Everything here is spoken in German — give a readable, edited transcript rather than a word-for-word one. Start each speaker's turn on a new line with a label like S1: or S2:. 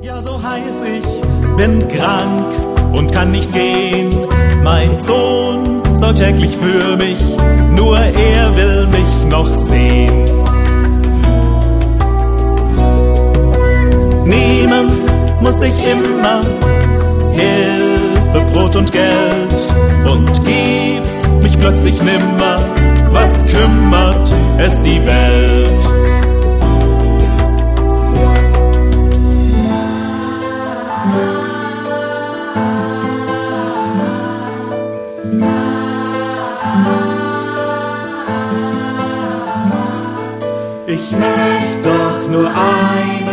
S1: Ja, so heiß ich bin krank und kann nicht gehen. Mein Sohn soll täglich für mich, nur er will mich noch sehen. Nehmen muss ich immer Hilfe, Brot und Geld, und gibt's mich plötzlich nimmer, was kümmert es die Welt? Ich möchte doch nur ein